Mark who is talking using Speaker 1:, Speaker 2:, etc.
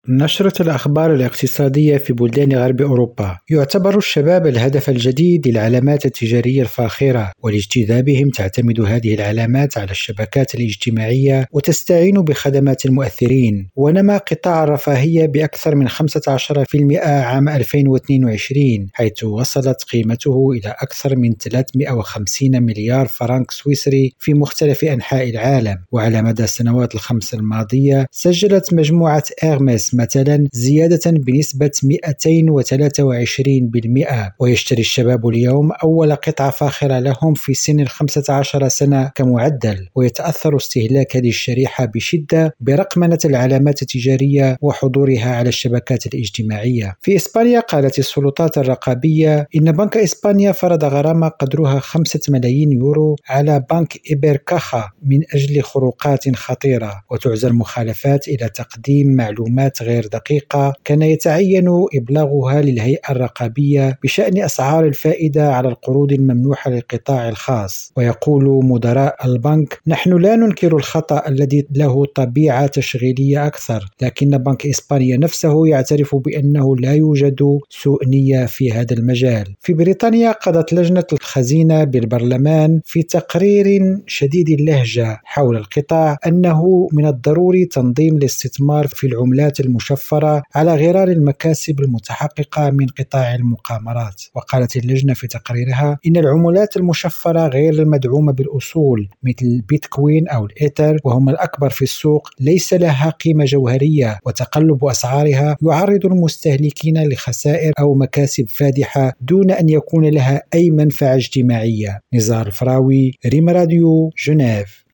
Speaker 1: نشرة الأخبار الاقتصادية في بلدان غرب أوروبا. يعتبر الشباب الهدف الجديد للعلامات التجارية الفاخرة، ولاجتذابهم تعتمد هذه العلامات على الشبكات الاجتماعية وتستعين بخدمات المؤثرين. ونما قطاع الرفاهية بأكثر من 15% عام 2022، حيث وصلت قيمته إلى أكثر من 350 مليار فرنك سويسري في مختلف أنحاء العالم. وعلى مدى السنوات الخمس الماضية سجلت مجموعة إيرميس مثلا زيادة بنسبة 223%. ويشتري الشباب اليوم أول قطعة فاخرة لهم في سن 15 سنة كمعدل، ويتأثر استهلاك هذه الشريحة بشدة برقمنة العلامات التجارية وحضورها على الشبكات الاجتماعية. في إسبانيا قالت السلطات الرقابية إن بنك إسبانيا فرض غرامة قدرها 5 ملايين يورو على بنك إبركاخا من أجل خروقات خطيرة، وتعزى المخالفات إلى تقديم معلومات غير دقيقة كان يتعين إبلاغها للهيئة الرقابية بشأن أسعار الفائدة على القروض الممنوحة للقطاع الخاص. ويقول مدراء البنك: نحن لا ننكر الخطأ الذي له طبيعة تشغيلية أكثر، لكن بنك إسبانيا نفسه يعترف بأنه لا يوجد سوء نية في هذا المجال. في بريطانيا قضت لجنة الخزينة بالبرلمان في تقرير شديد اللهجة حول القطاع أنه من الضروري تنظيم الاستثمار في العملات المشفرة على غرار المكاسب المتحققة من قطاع المقامرات. وقالت اللجنة في تقريرها إن العملات المشفرة غير المدعومة بالأصول مثل البيتكوين أو الإيثر، وهم الأكبر في السوق، ليس لها قيمة جوهرية، وتقلب أسعارها يعرض المستهلكين لخسائر أو مكاسب فادحة دون أن يكون لها أي منفعة اجتماعية. نزار الفراوي، ريم راديو، جنيف.